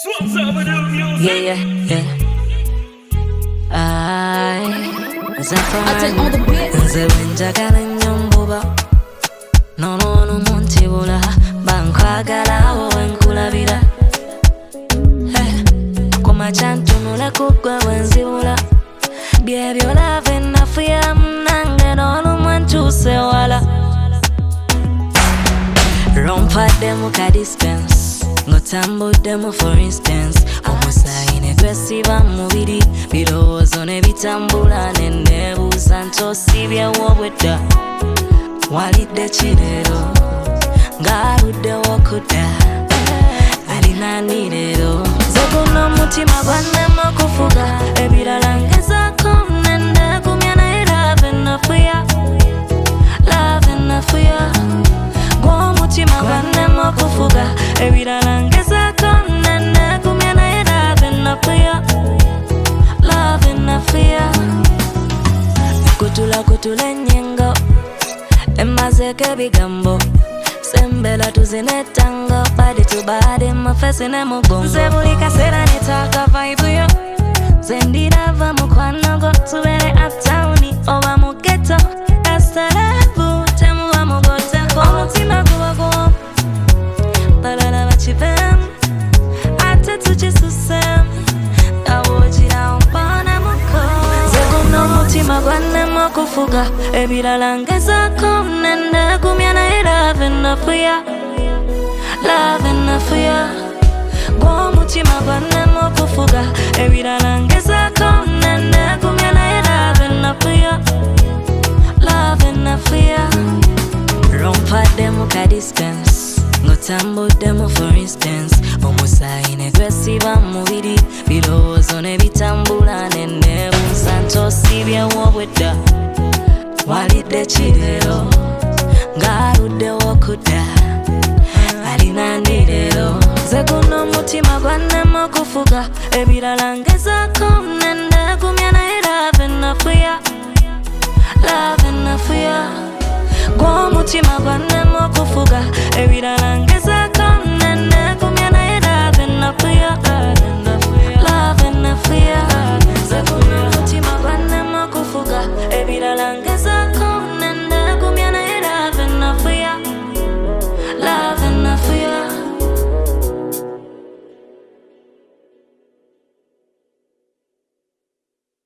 Yeah, yeah, yeah. I take all the bits. Nze bwenjagala nnyo mbuba n'olw'ono muntibula bankwagala awo wenkulabira kumakya ntunula ku ggwe bwenzibula byebyo lava ennafuya munange n'olumu nkyuse wala rompademu ka distance ng'otambuddemu for instance omusaayi ne gwesiba mu mubiri birowoozo ne bitambula ne neebuuza nti osibyewo bwedda walidde kireero ng'aluddewo kudda alinaani leero nze guno omutima gwannema okufuga ebirala ngezaako nenneegumya naye lava ennafuya gw'omutima gwannema okufuga ebirala ngezaako nenneegumya naye lava ennafuya ekutulakutula ennyengo emazeeko ebigambo sembera tuzina ettango badi tubade mufesi ne mugongo nze buli kaseera netaaka vibe yo nze ndirava mukwanogo tubere uptowni oba mu ghetto kasitalavu temuba mugoteko omutima guba gumu balala bakivemu ate tukisusemu awogirawo mponemuko nze guno omutima gwannema okufuga ebirala ngezaako nenneegumya naye lava ennafuya gw'omutima gwannema okufuga ebirala ngezaako nenneegumya naye lava ennafuya rompademu ka distance ng'otambuddemu for instance omusaayi ne gwesiba mu mubiri birowoozo ne bitambula ne neebuuza nti osibyewo bwedda walidde kireero ng'aluddewo kudda alinaani leero nze guno omutima gwannema okufuga ebirala ngezaako nenneegumya naye lava ennafuya gw'omutima gwannema okufuga ebirala ngezaako nenneegumya naye lava ennafuya nze guno omutima gwannema okufuga ebirala